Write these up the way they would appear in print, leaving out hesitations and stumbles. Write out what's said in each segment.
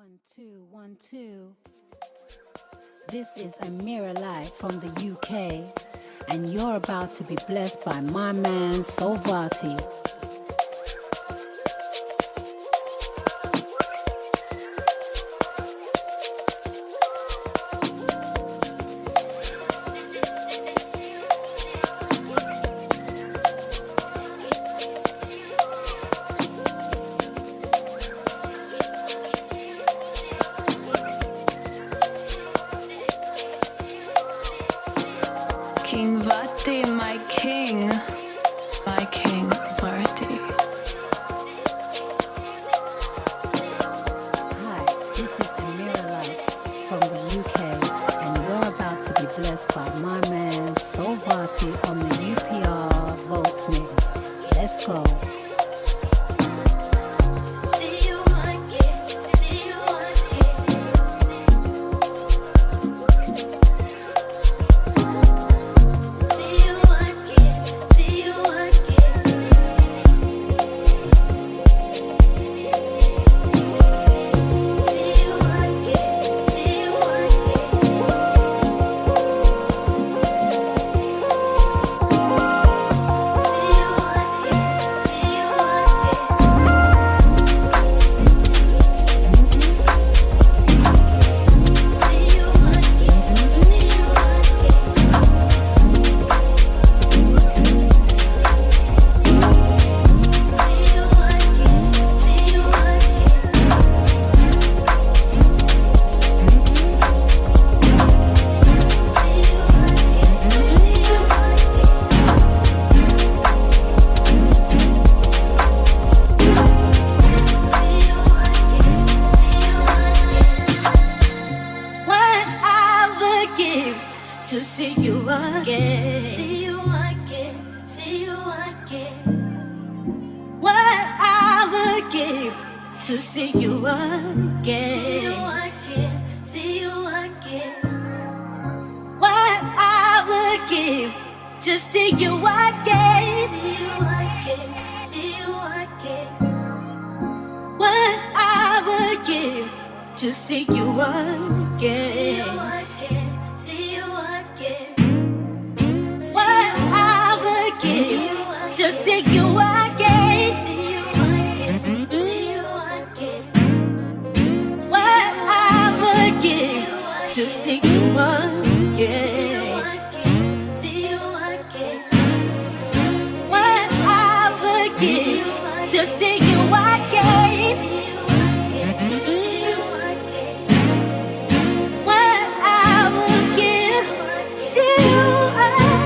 One, two, 1, 2. This is Amira Live from the UK, and you're about to be blessed by my man Solvati. King Vati, my king Vati. Hi, this is Amira Live from the UK, and you're about to be blessed by my man Solvati on the UPR Volts Mix. Let's go. To see you again, see you again, see you again. What I would give to see you again, see you again, see you again. What I would give to see you again, see you again, see you again. What I would give to see you again. To see you again, see you again, see you again. What I would give to see you again, see you again. What I would give to see you again, see you again. What I would give, see you again.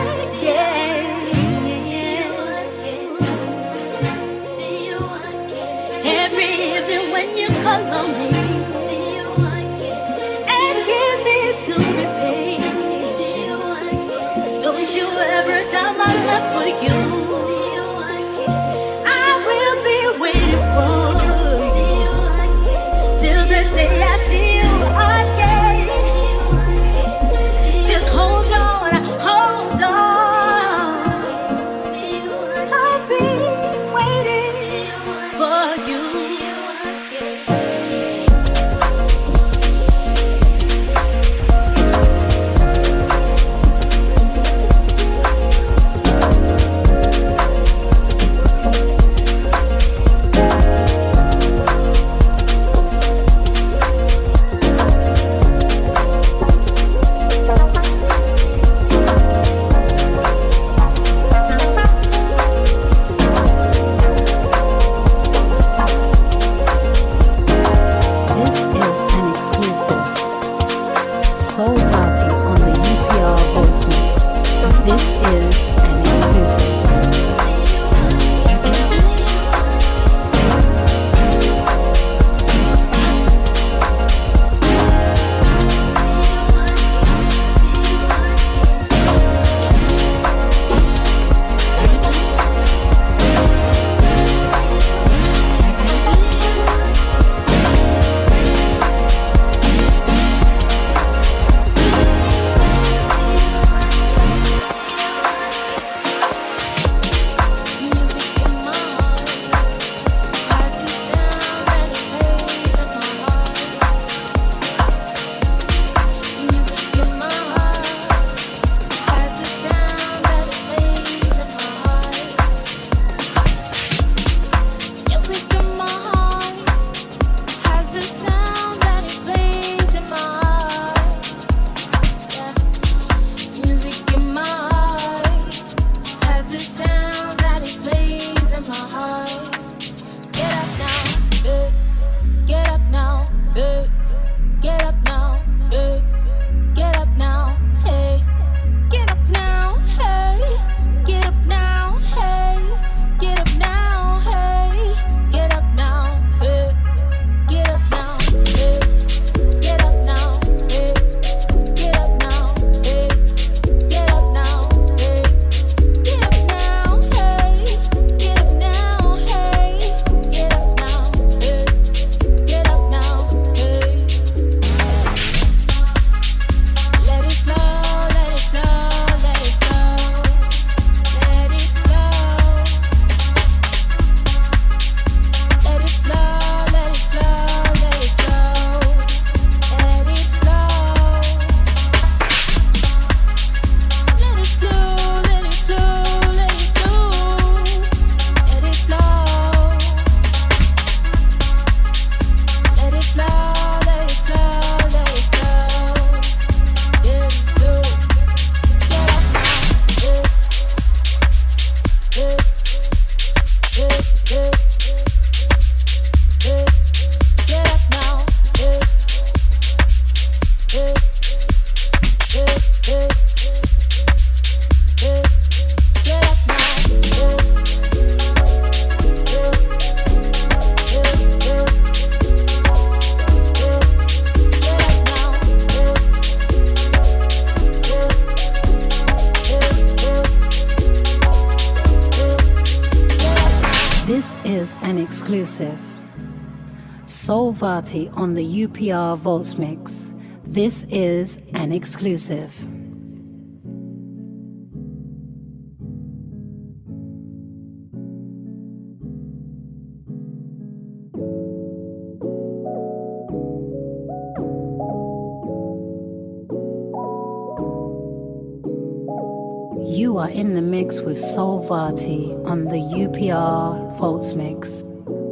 Call on me, see you again. Asking me to be patient, see you again. Don't you ever doubt my love for you, see you again. I will be waiting for you, see you again. Till the day I see you again, see you again. Just hold on, hold on, see you again. I'll be waiting for you. exclusive. Soul Vati on the UPR Volts Mix. This is an exclusive. You are in the mix with Soul Vati on the UPR Volts Mix.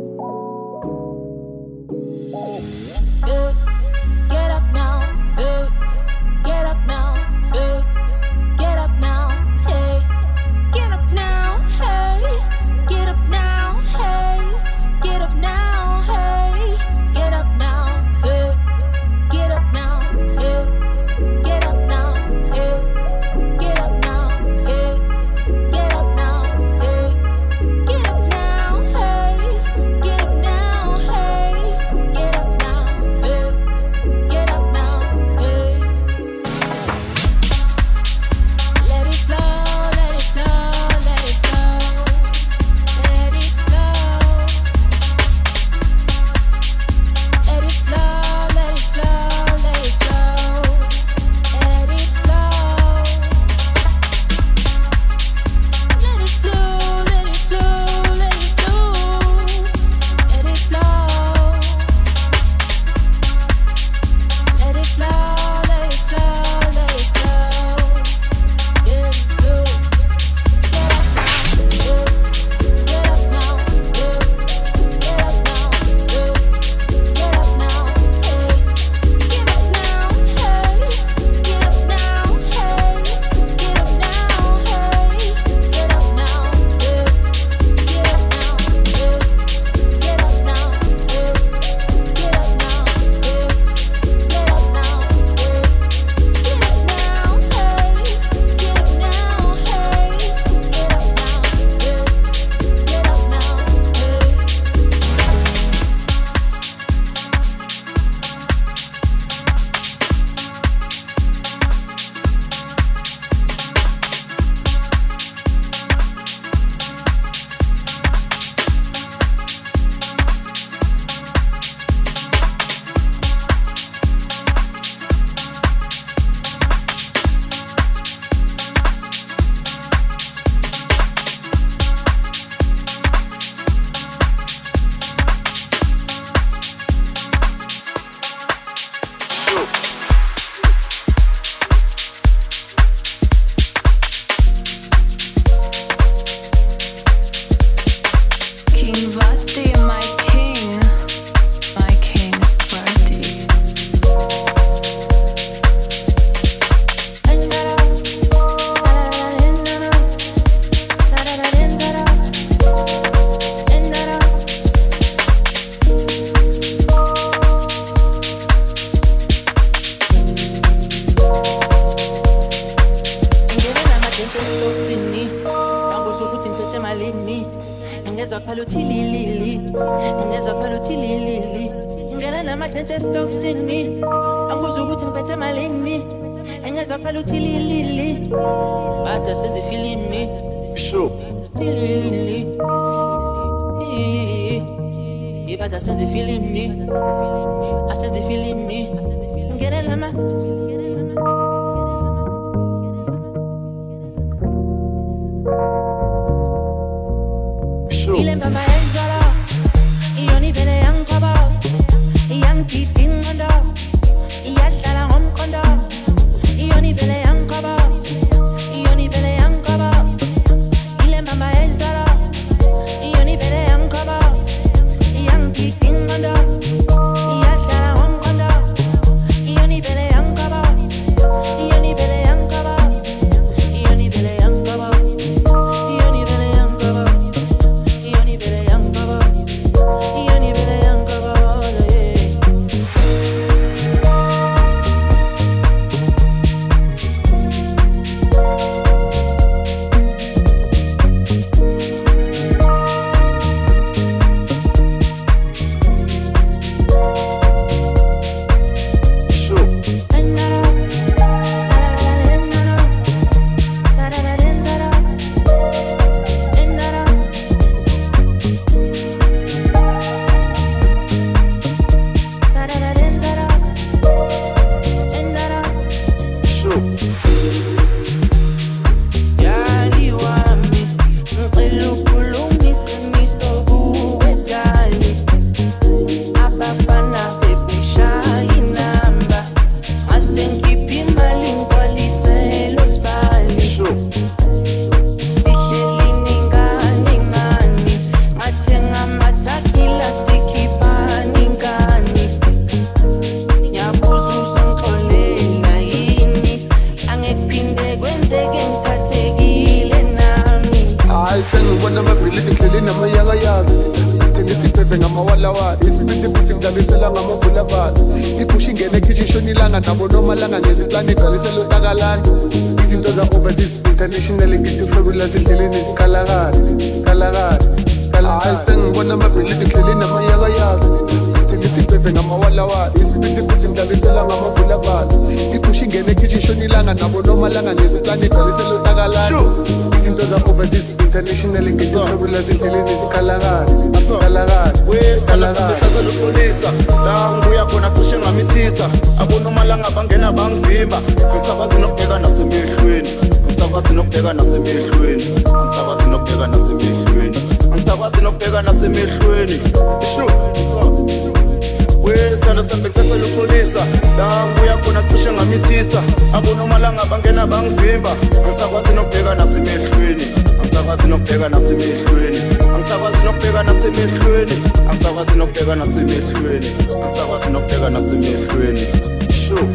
Get up now, get up now, get up now, hey, get up now, hey, get up now, hey, get up now, hey, get up now, get up now, get up now, get up now, get up now, get up now, hey, get up now, hey, get up now, get up now, hey. Let it flow, let it flow, let it flow, let it flow, let it flow, let it flow, let it flow, let it flow. Let it flow, let it flow, let it flow, let it flow. Let it flow, let it flow, let it flow. Let it flow. Get up now, get up now, get up now, hey. Get up now, hey. Get up now, hey. Get up now, hey. Get up now, get up now, get up now, get up now, get up now, get up now, hey. Get up now, hey. Get up now, get up now, hey. King Vati, my king Vati. Ngezwa phala uthi lilili, ngezwa phala uthi lilili. Ngena nama-princess toxini, angikuzwa ukuthi ngiphethe malini. Ngezwa phala uthi lilili, bada senze ifilimi. Sure. Lilili, bada senze ifilimi. Asenze ifilimi. Ngena nama. Sure. Ile mama enzala, iyoni vele yankabas, yankidingondo, iyadlala ngomkondo, iyoni vele yankabas, iyoni vele yankabas. Ile mama enzala, iyoni vele yankabas, yankidingondo, iyadlala ngomkondo, iyoni vele yankabas. amabhilidi ngihleli namayakayaka ngisibheve ngamawalawala isiphithi ngidlalisela ngamavulavala iphusha ingene ekhishi ishona ilanga nabo nomalanga ngenza iplani igcwalisela utakalana izinto za-overseas international ngithi fabulous ehleleni isikalakala sengibona amabhilidi ngihleli namayakayaka ngisibheve ngamawalawala isiphithi ngidlalisela ngamavulavala iphusha ingene ekhishi ishona ilanga nabo nomalanga ngenza iplani igcwalisela utakalana izinto za-overseas international ngithi fabulous ehleleni isikalakala Sakalupulisa la ngibuya khona cishe ngamithisa abonomalanga bangena bangivimba ngisakwazi nokubheka nasemehlweni ngisakwazi nokubheka nasemehlweni ngisakwazi nokubheka nasemehlweni ngisakwazi nokubheka nasemehlweni wesithando sami ngisacela uxolisa la ngibuya khona cishe ngamithisa abonomalanga bangena bangivimba ngisakwazi nokubheka nasemehlweni ngisakwazi nokubheka nasemehlweni ngisakwazi nokubheka nasemehlweni ngisakwazi nokubheka nasemehlweni ngisakwazi nokubheka nasemehlweni sure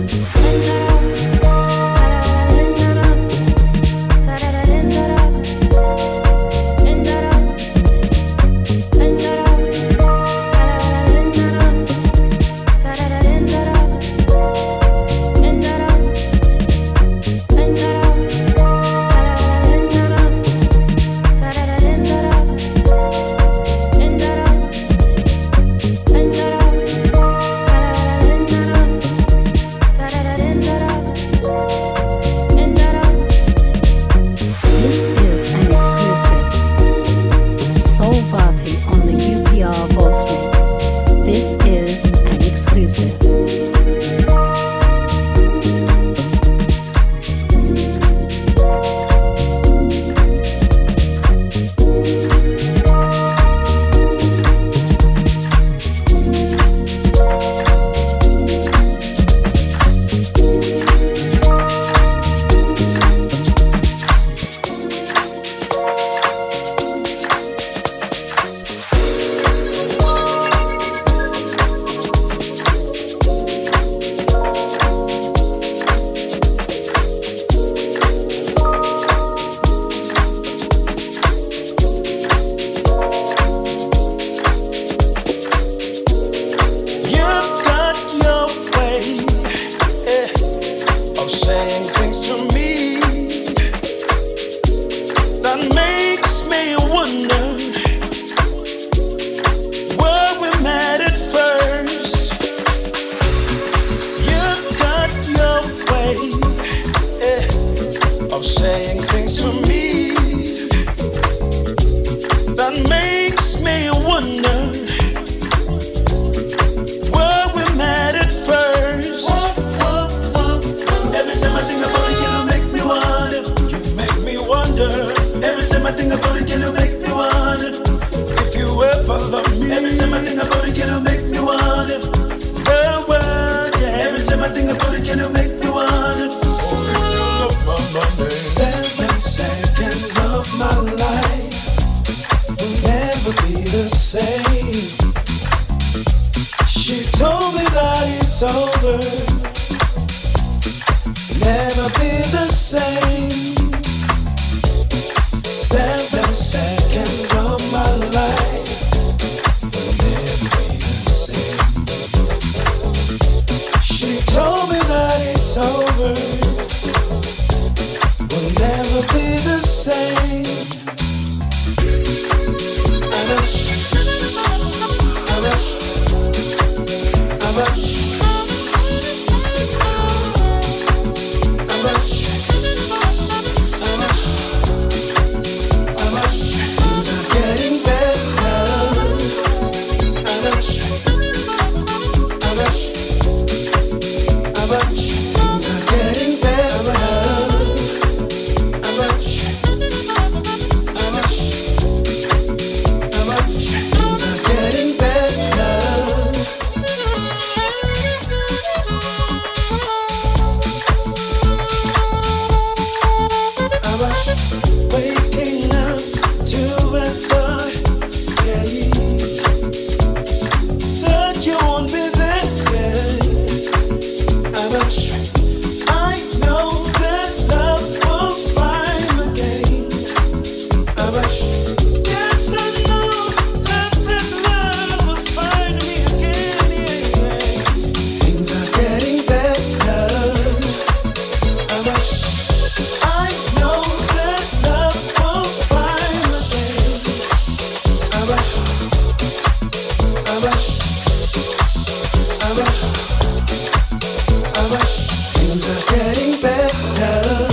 things are getting better.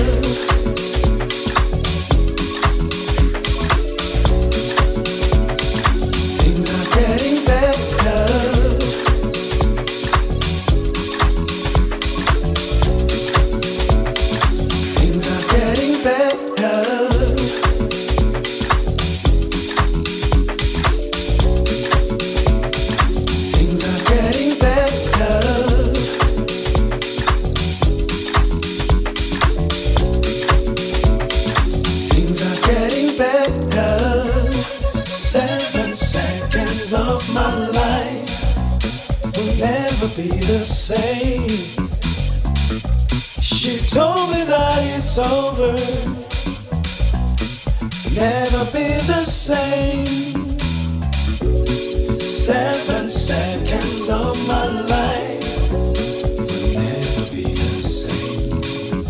Things are getting better. Things are getting better. Things are getting better. Things are getting better. 7 seconds of my life will never be the same. She told me that it's over, never be the same. 7 seconds of my life will never be the same.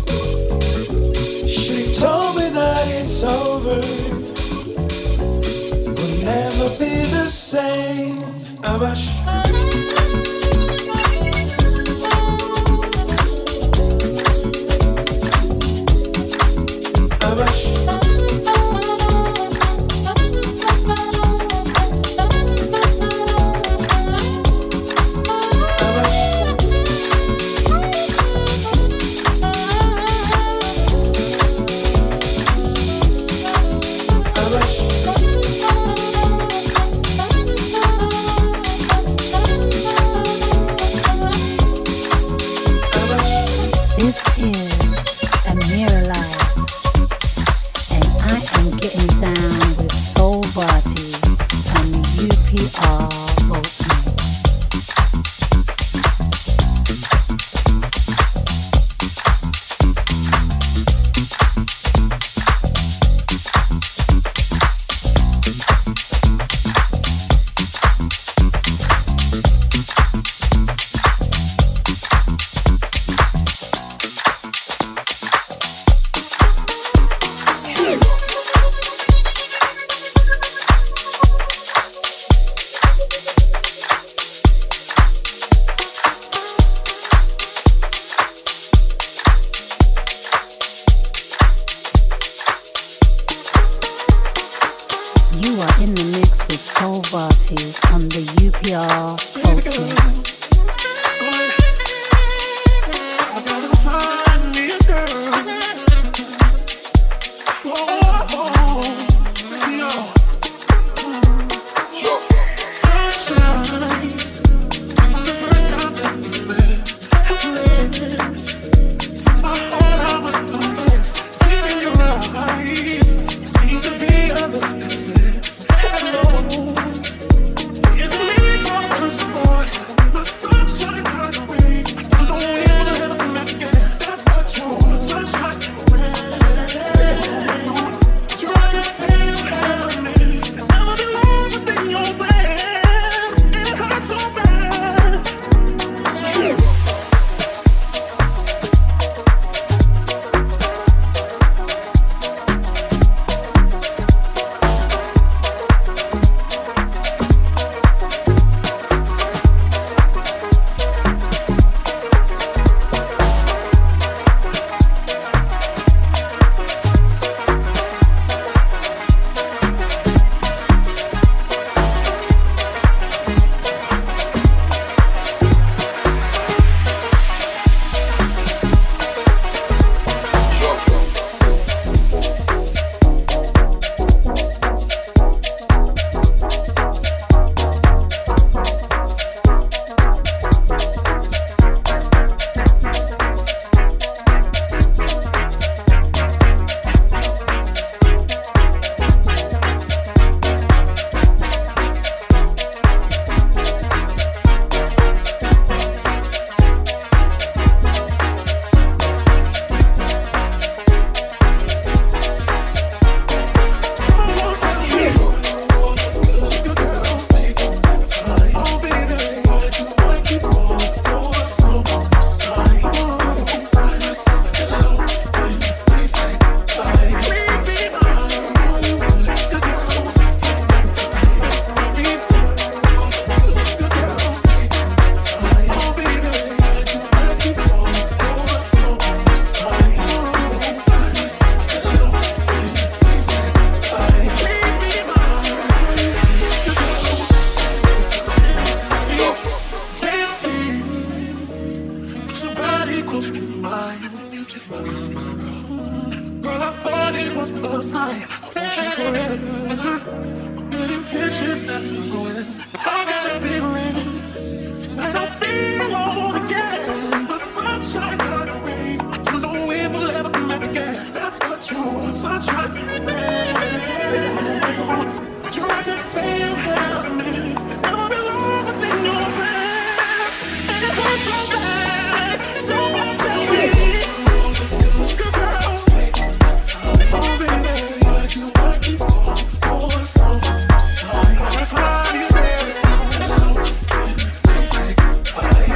She told me that it's over, will never be the same. Abash. Abash. This is Amira Live, and I am getting down with Soul Vati and the UPR Voltsmith. You are in the mix with Soul Vati on the UPR Voltsmith. It's me, Girl, I thought it was a sign. I want you forever. Good intentions that I'm going. I got a feeling tonight I'll be alone again. The sunshine got away. I don't know if we'll ever come back again. That's what you want, sunshine. Your eyes are saying that to me. Never belong within your past. And it hurts so bad. Someone tell me. Good girls. Oh baby, like you want me for so. I find you very soon. Say goodbye.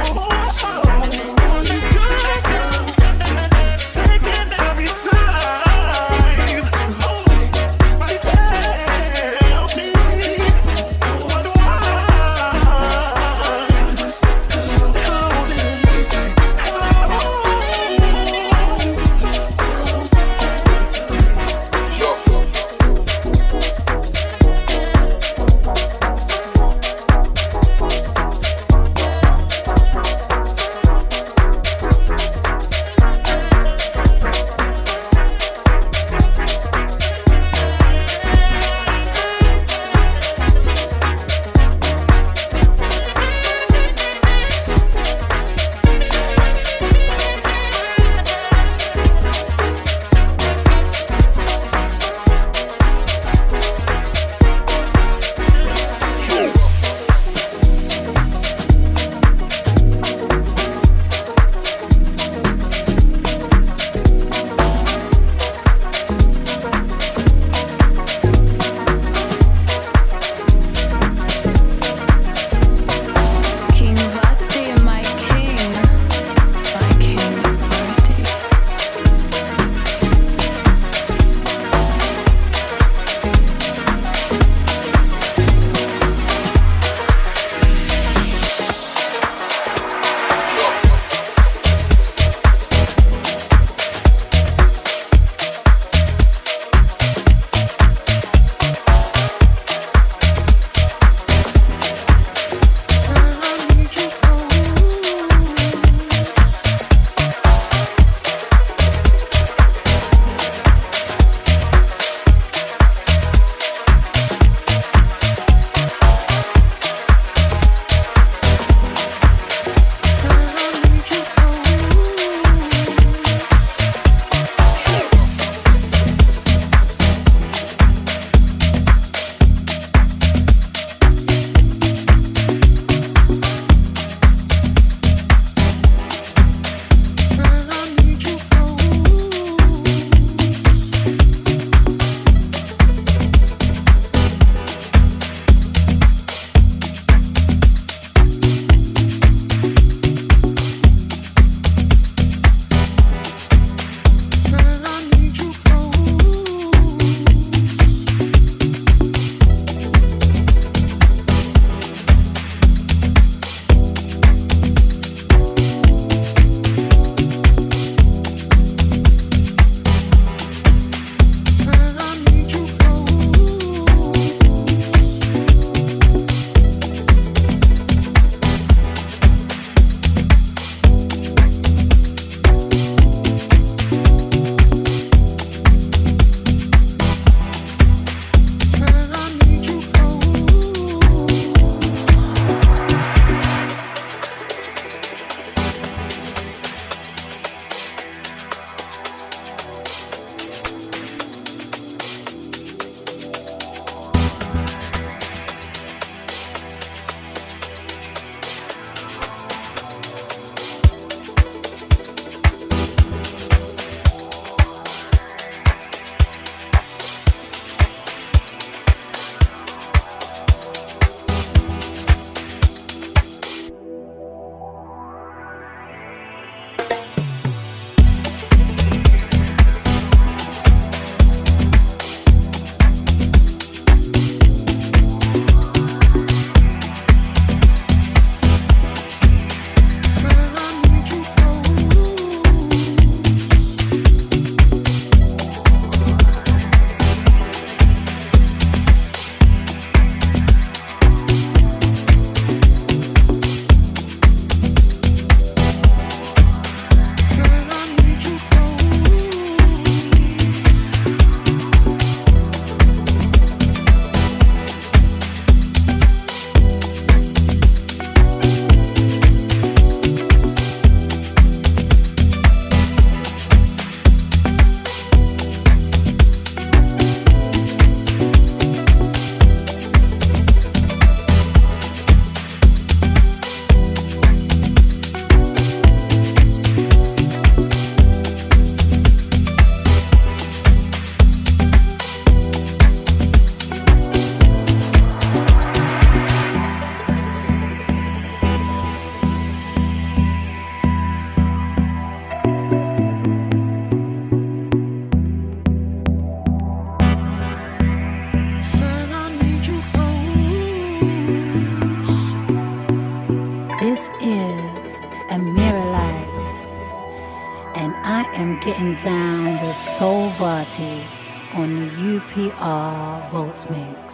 Amira Light, and I am getting down with Soul Vati on the UPR Volts Mix.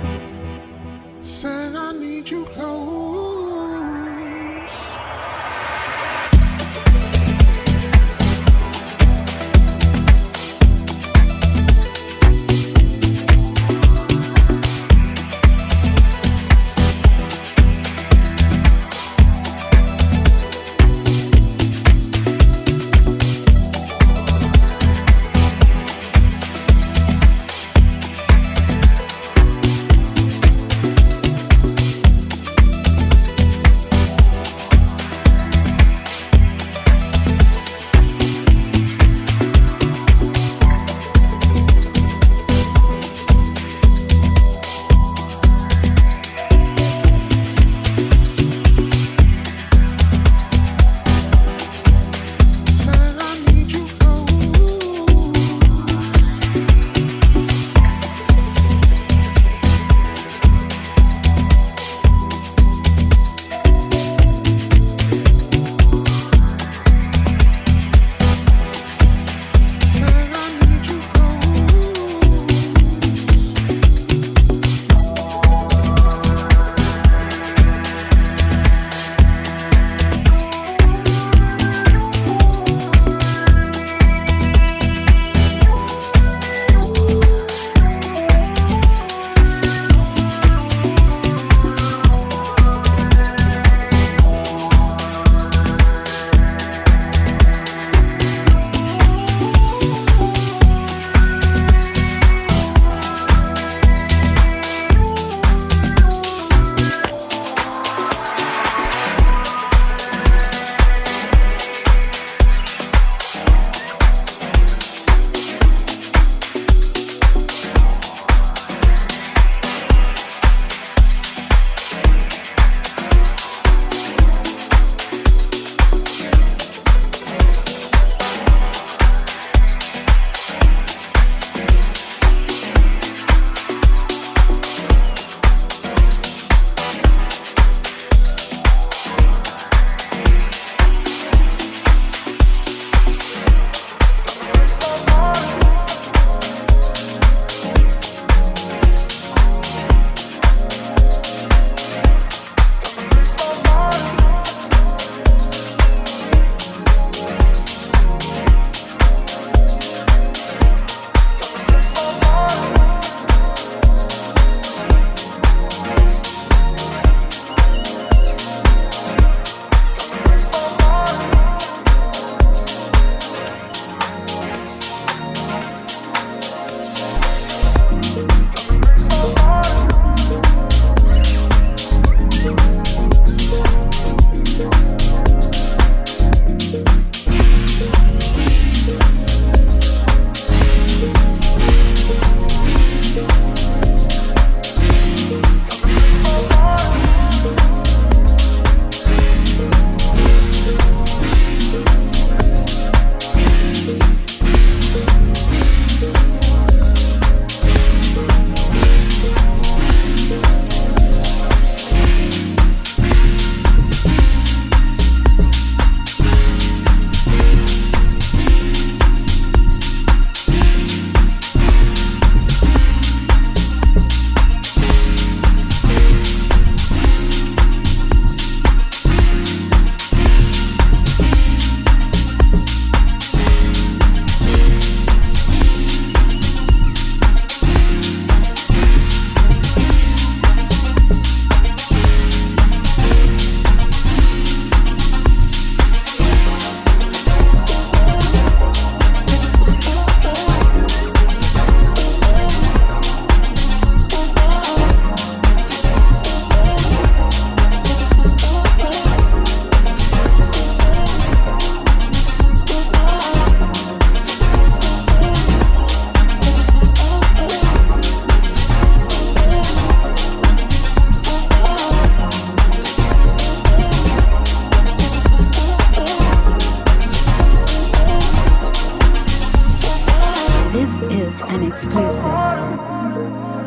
Said I need you close.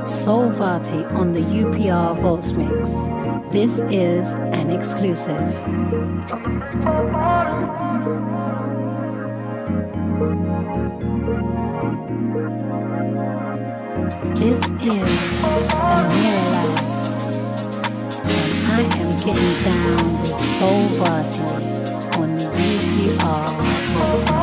Soul Vati on the UPR Volts Mix. This is an exclusive. This is Amira Labs, and I am getting down with Soul Vati on the UPR Volts Mix.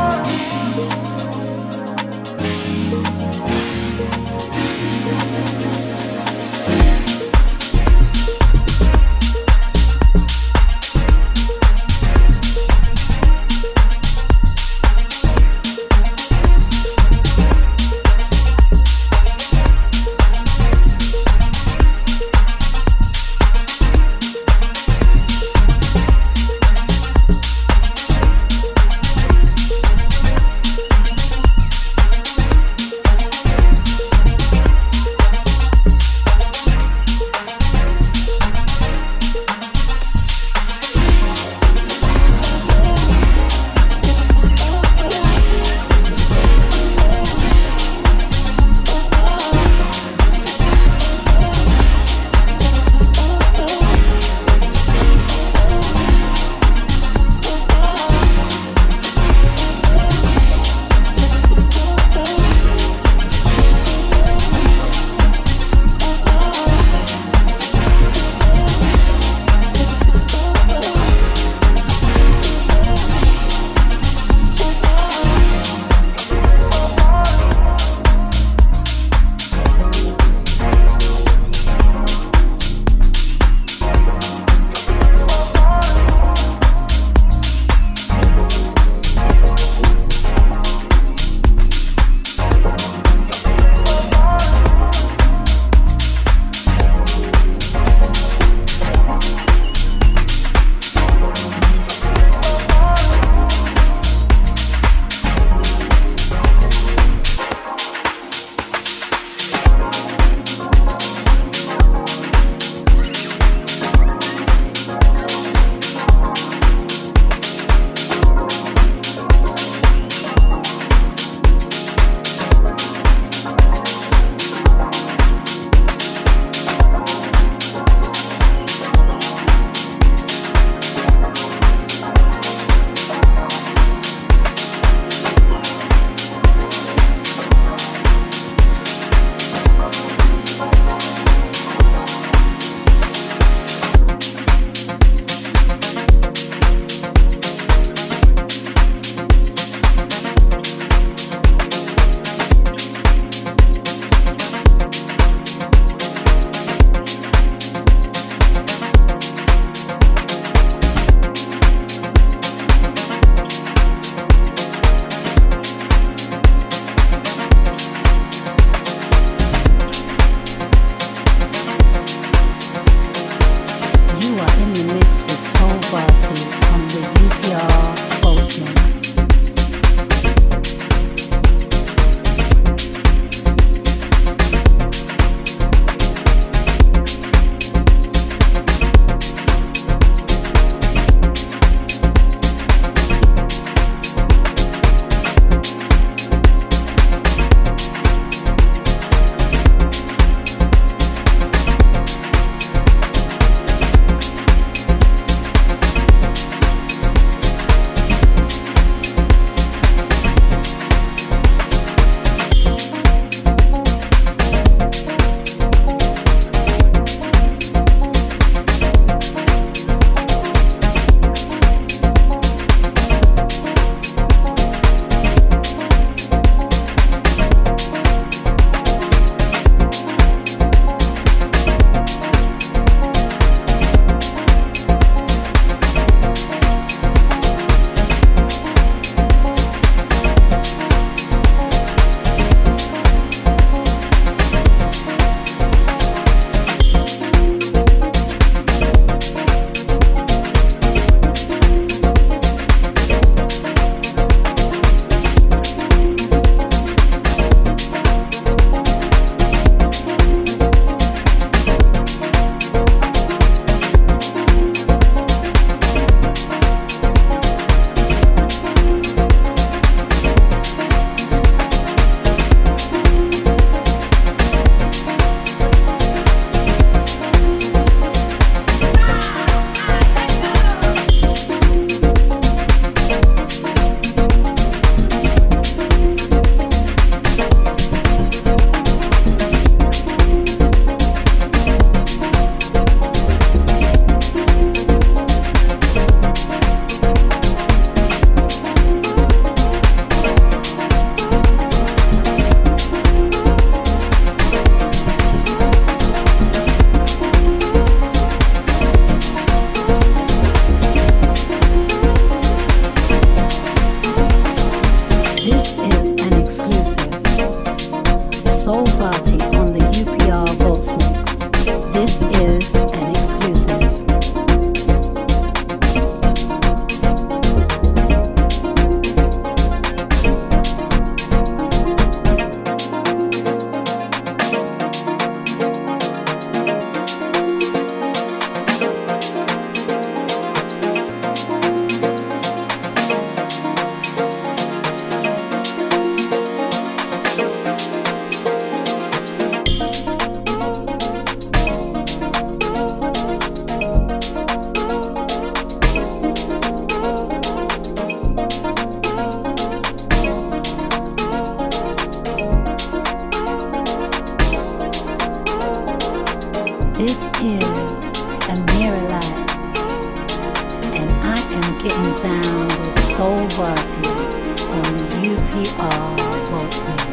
Soul Vati on UPR Voltman.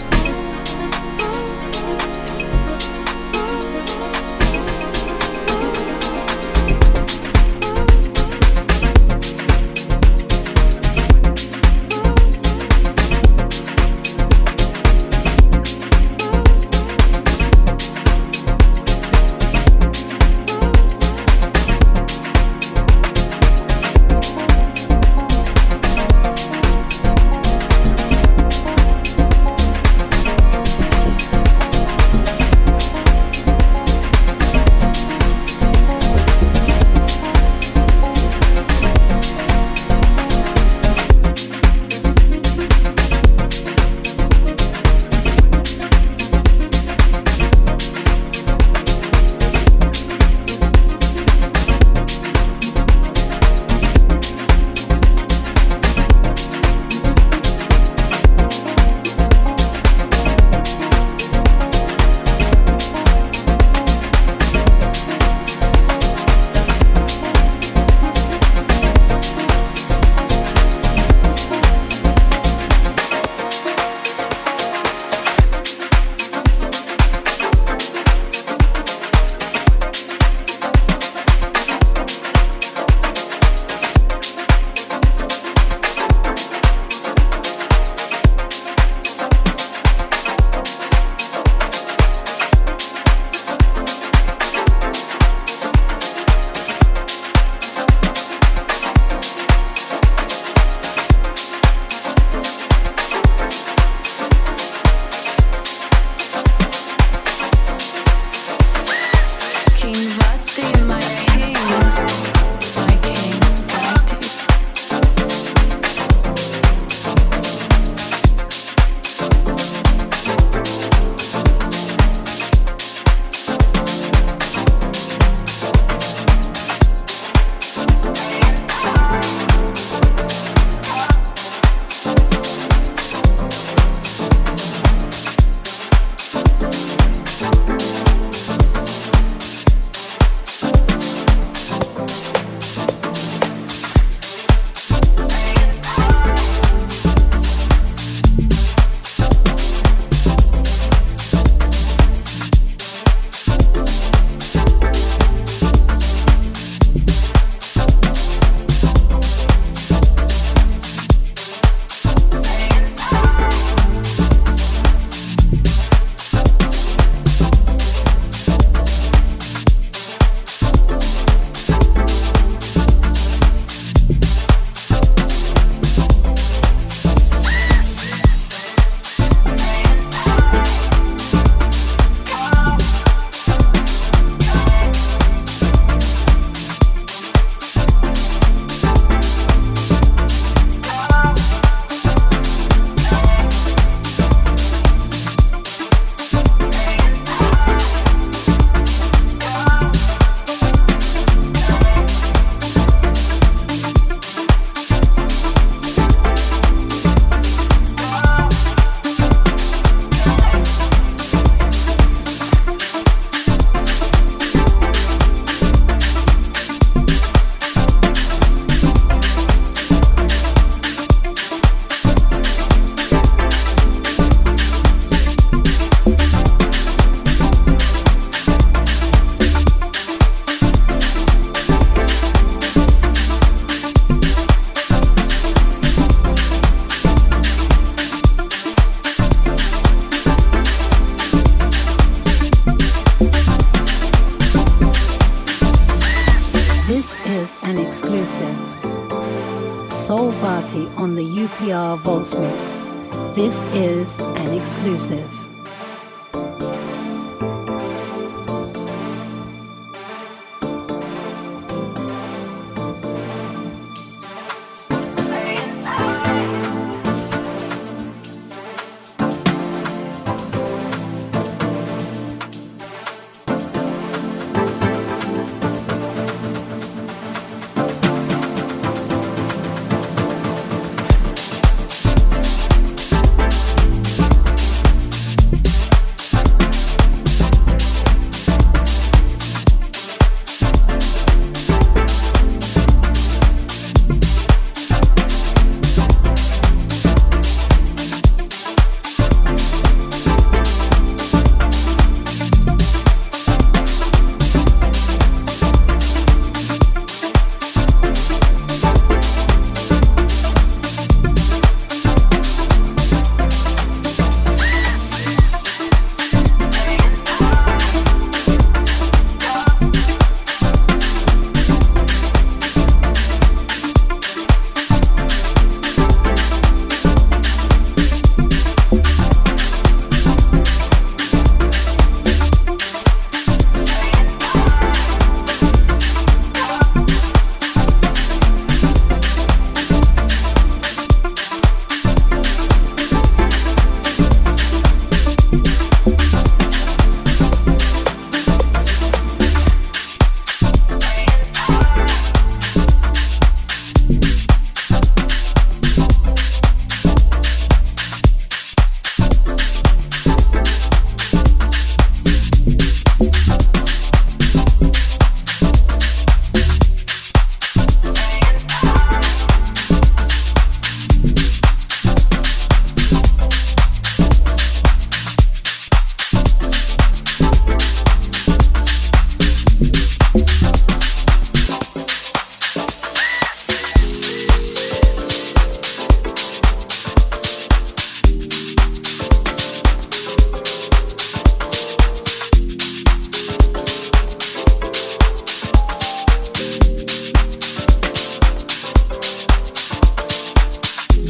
Soul Vati on the UPR Volts Mix. This is an exclusive.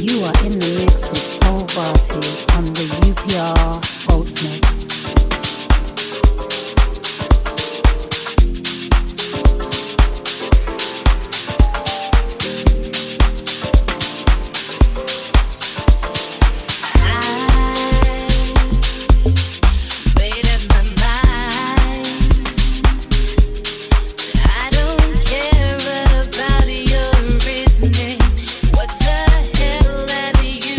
You are in the mix with Soul Vati on the UPR Volts Mix. What the hell have you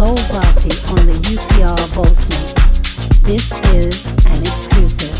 Soul Vati on the UPR Volts Mix. This is an exclusive.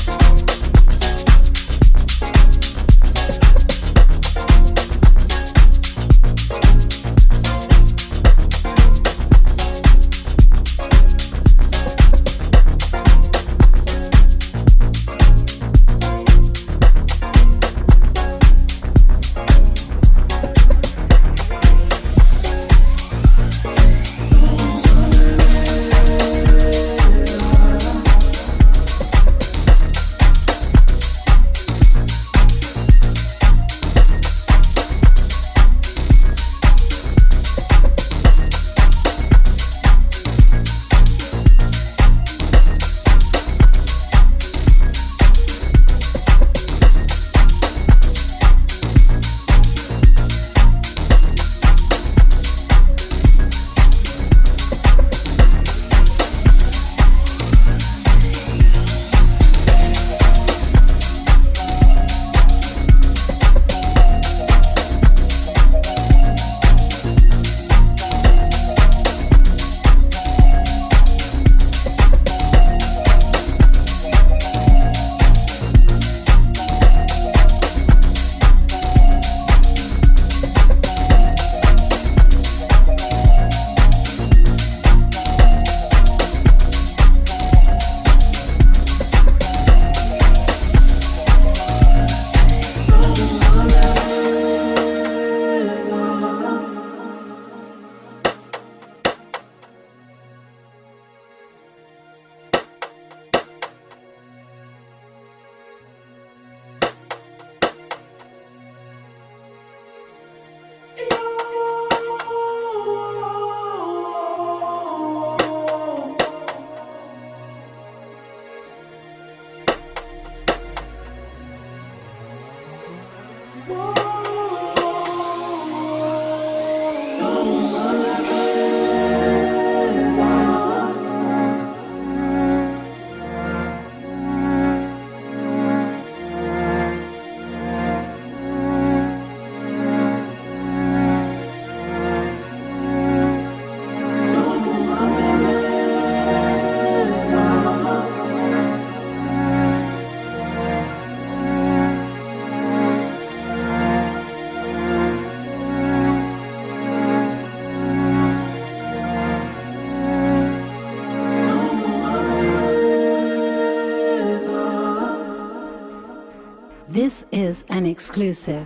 This is an exclusive.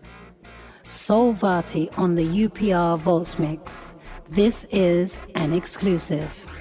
Soul Vati on the UPR Volts Mix. This is an exclusive.